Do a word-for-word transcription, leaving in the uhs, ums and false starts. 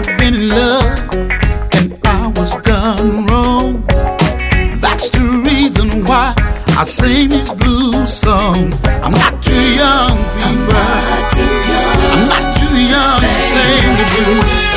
I've been in love and I was done wrong. That's the reason why I sing this blues song. I'm not too young, people. I'm not too young, I'm not too young to sing the blues.